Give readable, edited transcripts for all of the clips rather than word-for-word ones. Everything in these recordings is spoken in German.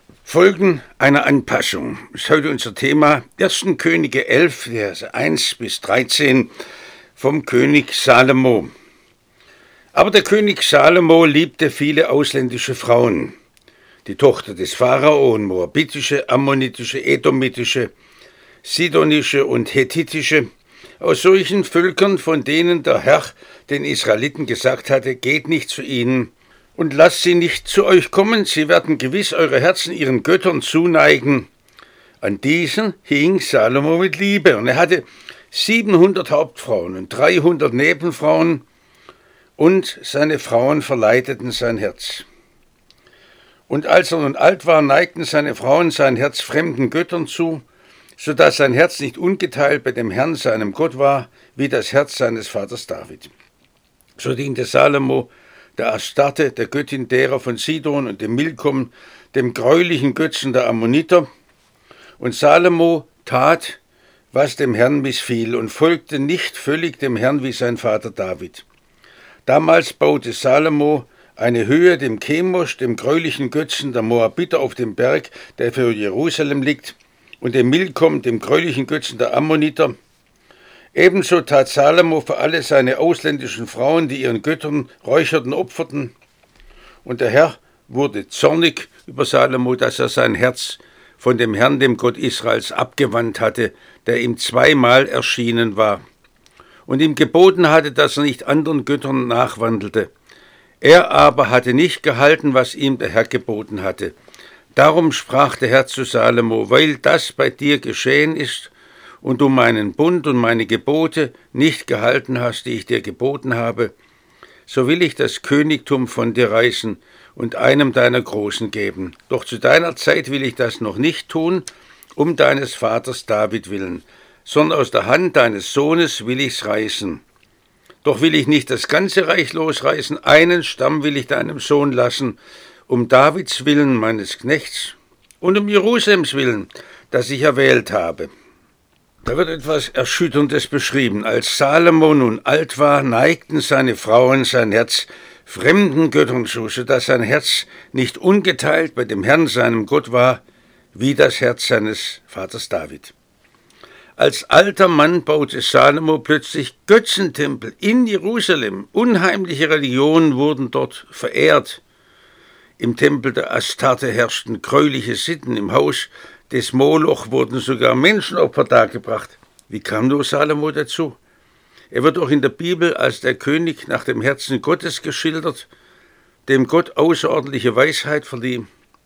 Folgen einer Anpassung ist heute unser Thema. 1. Könige 11, Verse 1 bis 13 vom König Salomo. Aber der König Salomo liebte viele ausländische Frauen. Die Tochter des Pharao und moabitische, ammonitische, edomitische, sidonische und hethitische, aus solchen Völkern, von denen der Herr den Israeliten gesagt hatte, geht nicht zu ihnen und lasst sie nicht zu euch kommen, sie werden gewiss eure Herzen ihren Göttern zuneigen. An diesen hing Salomo mit Liebe, und er hatte 700 Hauptfrauen und 300 Nebenfrauen, und seine Frauen verleiteten sein Herz. Und als er nun alt war, neigten seine Frauen sein Herz fremden Göttern zu, so dass sein Herz nicht ungeteilt bei dem Herrn, seinem Gott, war, wie das Herz seines Vaters David. So diente Salomo der Astarte, der Göttin derer von Sidon, und dem Milkom, dem greulichen Götzen der Ammoniter. Und Salomo tat, was dem Herrn missfiel, und folgte nicht völlig dem Herrn wie sein Vater David. Damals baute Salomo eine Höhe dem Chemosh, dem greulichen Götzen der Moabiter, auf dem Berg, der für Jerusalem liegt, und dem Milkom, dem greulichen Götzen der Ammoniter. Ebenso tat Salomo für alle seine ausländischen Frauen, die ihren Göttern räucherten, opferten. Und der Herr wurde zornig über Salomo, dass er sein Herz von dem Herrn, dem Gott Israels, abgewandt hatte, der ihm zweimal erschienen war und ihm geboten hatte, dass er nicht anderen Göttern nachwandelte. Er aber hatte nicht gehalten, was ihm der Herr geboten hatte. Darum sprach der Herr zu Salomo: Weil das bei dir geschehen ist und du meinen Bund und meine Gebote nicht gehalten hast, die ich dir geboten habe, so will ich das Königtum von dir reißen und einem deiner Großen geben. Doch zu deiner Zeit will ich das noch nicht tun, um deines Vaters David willen, sondern aus der Hand deines Sohnes will ich's reißen. Doch will ich nicht das ganze Reich losreißen, einen Stamm will ich deinem Sohn lassen, um Davids willen, meines Knechts, und um Jerusalems willen, das ich erwählt habe. Da wird etwas Erschütterndes beschrieben. Als Salomo nun alt war, neigten seine Frauen sein Herz fremden Göttern zu, so dass sein Herz nicht ungeteilt bei dem Herrn, seinem Gott, war, wie das Herz seines Vaters David. Als alter Mann baute Salomo plötzlich Götzentempel in Jerusalem. Unheimliche Religionen wurden dort verehrt. Im Tempel der Astarte herrschten gräuliche Sitten. Im Haus des Moloch wurden sogar Menschenopfer dargebracht. Wie kam nur Salomo dazu? Er wird auch in der Bibel als der König nach dem Herzen Gottes geschildert, dem Gott außerordentliche Weisheit verlieh.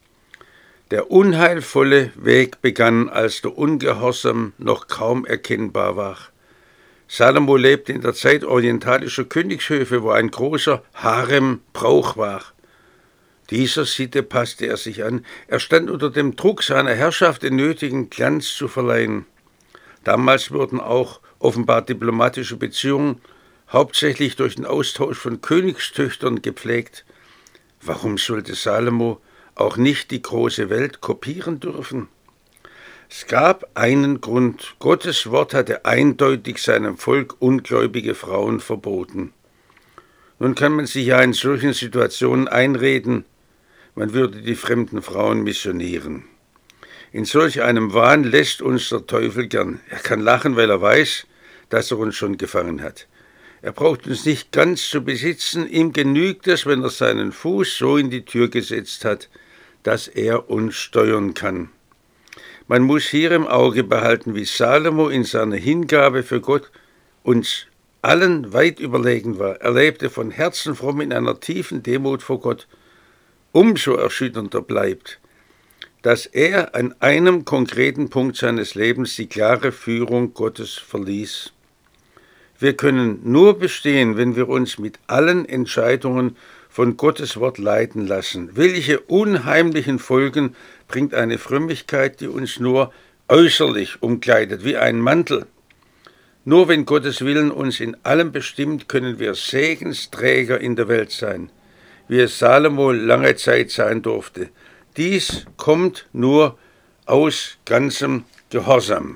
Der unheilvolle Weg begann, als der Ungehorsam noch kaum erkennbar war. Salomo lebte in der Zeit orientalischer Königshöfe, wo ein großer Harem Brauch war. Dieser Sitte passte er sich an. Er stand unter dem Druck seiner Herrschaft, den nötigen Glanz zu verleihen. Damals wurden auch offenbar diplomatische Beziehungen hauptsächlich durch den Austausch von Königstöchtern gepflegt. Warum sollte Salomo auch nicht die große Welt kopieren dürfen? Es gab einen Grund. Gottes Wort hatte eindeutig seinem Volk ungläubige Frauen verboten. Nun kann man sich ja in solchen Situationen einreden, man würde die fremden Frauen missionieren. In solch einem Wahn lässt uns der Teufel gern. Er kann lachen, weil er weiß, dass er uns schon gefangen hat. Er braucht uns nicht ganz zu besitzen, ihm genügt es, wenn er seinen Fuß so in die Tür gesetzt hat, dass er uns steuern kann. Man muss hier im Auge behalten, wie Salomo in seiner Hingabe für Gott uns allen weit überlegen war. Er lebte von Herzen fromm in einer tiefen Demut vor Gott. Umso erschütternder bleibt, dass er an einem konkreten Punkt seines Lebens die klare Führung Gottes verließ. Wir können nur bestehen, wenn wir uns mit allen Entscheidungen von Gottes Wort leiten lassen. Welche unheimlichen Folgen bringt eine Frömmigkeit, die uns nur äußerlich umkleidet, wie ein Mantel? Nur wenn Gottes Willen uns in allem bestimmt, können wir Segensträger in der Welt sein, wie es Salomo lange Zeit sein durfte. Dies kommt nur aus ganzem Gehorsam.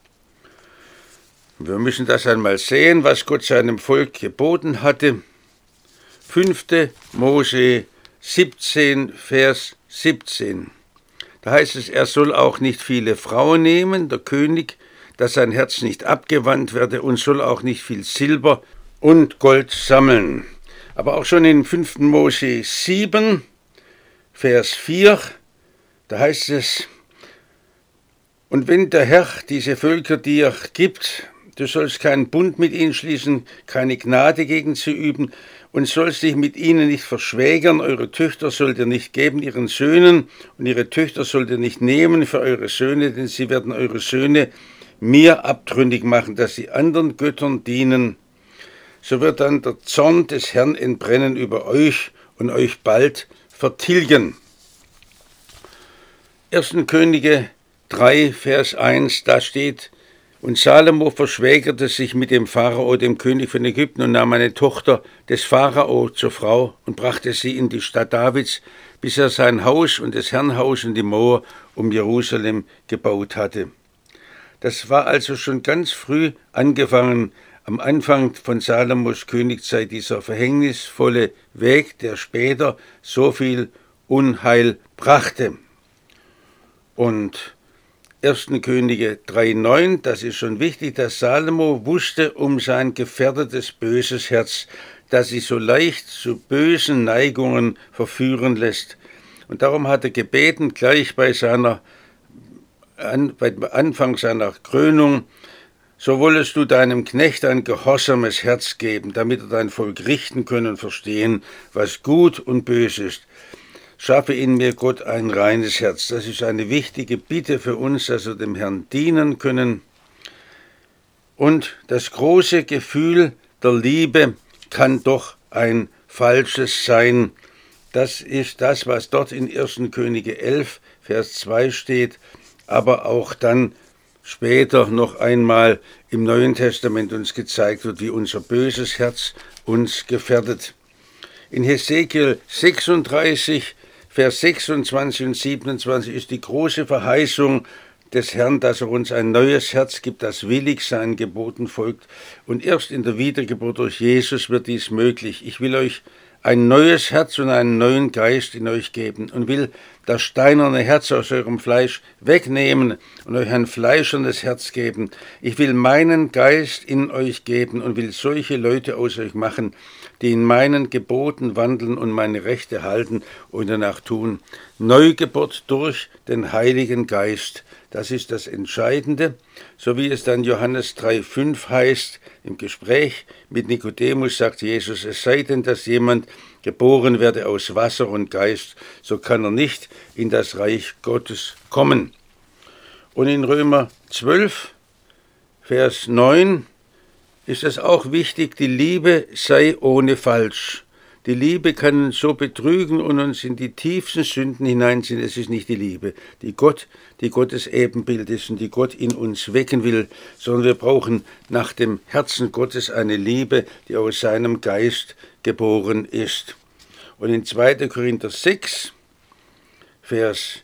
Wir müssen das einmal sehen, was Gott seinem Volk geboten hatte. 5. Mose 17, Vers 17. Da heißt es, er soll auch nicht viele Frauen nehmen, der König, dass sein Herz nicht abgewandt werde, und soll auch nicht viel Silber und Gold sammeln. Aber auch schon in 5. Mose 7, Vers 4, da heißt es, und wenn der Herr diese Völker dir gibt, du sollst keinen Bund mit ihnen schließen, keine Gnade gegen sie üben und sollst dich mit ihnen nicht verschwägern. Eure Töchter sollt ihr nicht geben ihren Söhnen und ihre Töchter sollt ihr nicht nehmen für eure Söhne, denn sie werden eure Söhne mir abtrünnig machen, dass sie anderen Göttern dienen. So wird dann der Zorn des Herrn entbrennen über euch und euch bald vertilgen. 1. Könige 3, Vers 1, da steht, und Salomo verschwägerte sich mit dem Pharao, dem König von Ägypten, und nahm eine Tochter des Pharao zur Frau und brachte sie in die Stadt Davids, bis er sein Haus und das Herrenhaus und die Mauer um Jerusalem gebaut hatte. Das war also schon ganz früh angefangen, am Anfang von Salomos Königszeit, dieser verhängnisvolle Weg, der später so viel Unheil brachte. Und 1. Könige 3,9, das ist schon wichtig, dass Salomo wusste um sein gefährdetes, böses Herz, das sich so leicht zu bösen Neigungen verführen lässt. Und darum hat er gebeten, gleich beim Anfang seiner Krönung, so wollest du deinem Knecht ein gehorsames Herz geben, damit er dein Volk richten könne und verstehen, was gut und böse ist. Schaffe in mir, Gott, ein reines Herz. Das ist eine wichtige Bitte für uns, dass wir dem Herrn dienen können. Und das große Gefühl der Liebe kann doch ein falsches sein. Das ist das, was dort in 1. Könige 11, Vers 2 steht, aber auch dann später noch einmal im Neuen Testament uns gezeigt wird, wie unser böses Herz uns gefährdet. In Hesekiel 36, Vers 26 und 27 ist die große Verheißung des Herrn, dass er uns ein neues Herz gibt, das willig seinen Geboten folgt. Und erst in der Wiedergeburt durch Jesus wird dies möglich. Ich will euch ein neues Herz und einen neuen Geist in euch geben und will das steinerne Herz aus eurem Fleisch wegnehmen und euch ein fleischernes Herz geben. Ich will meinen Geist in euch geben und will solche Leute aus euch machen, die in meinen Geboten wandeln und meine Rechte halten und danach tun. Neugeburt durch den Heiligen Geist, das ist das Entscheidende, so wie es dann Johannes 3,5 heißt, im Gespräch mit Nikodemus sagt Jesus, es sei denn, dass jemand geboren werde aus Wasser und Geist, so kann er nicht in das Reich Gottes kommen. Und in Römer 12, Vers 9 ist es auch wichtig, die Liebe sei ohne Falsch. Die Liebe kann uns so betrügen und uns in die tiefsten Sünden hineinziehen. Es ist nicht die Liebe, die Gottes Ebenbild ist und die Gott in uns wecken will, sondern wir brauchen nach dem Herzen Gottes eine Liebe, die aus seinem Geist geboren ist. Und in 2. Korinther 6, Vers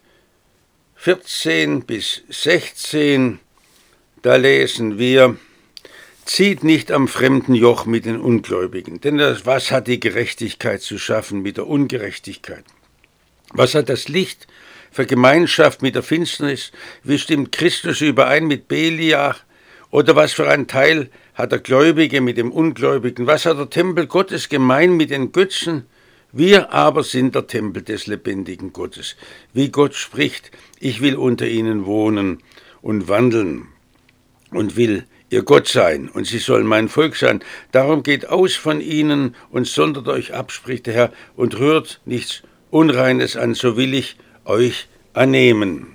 14 bis 16, da lesen wir, zieht nicht am fremden Joch mit den Ungläubigen, denn was hat die Gerechtigkeit zu schaffen mit der Ungerechtigkeit? Was hat das Licht für Gemeinschaft mit der Finsternis? Wie stimmt Christus überein mit Belial? Oder was für ein Teil hat der Gläubige mit dem Ungläubigen? Was hat der Tempel Gottes gemein mit den Götzen? Wir aber sind der Tempel des lebendigen Gottes. Wie Gott spricht, ich will unter ihnen wohnen und wandeln und will ihr Gott sein, und sie sollen mein Volk sein. Darum geht aus von ihnen und sondert euch ab, spricht der Herr, und rührt nichts Unreines an, so will ich euch annehmen.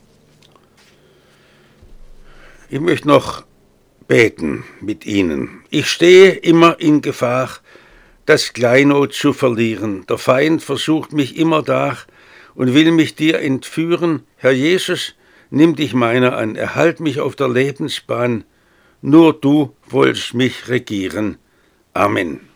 Ich möchte noch beten mit Ihnen. Ich stehe immer in Gefahr, das Kleinod zu verlieren. Der Feind versucht mich immer da und will mich dir entführen. Herr Jesus, nimm dich meiner an, erhalt mich auf der Lebensbahn. Nur du wollst mich regieren. Amen.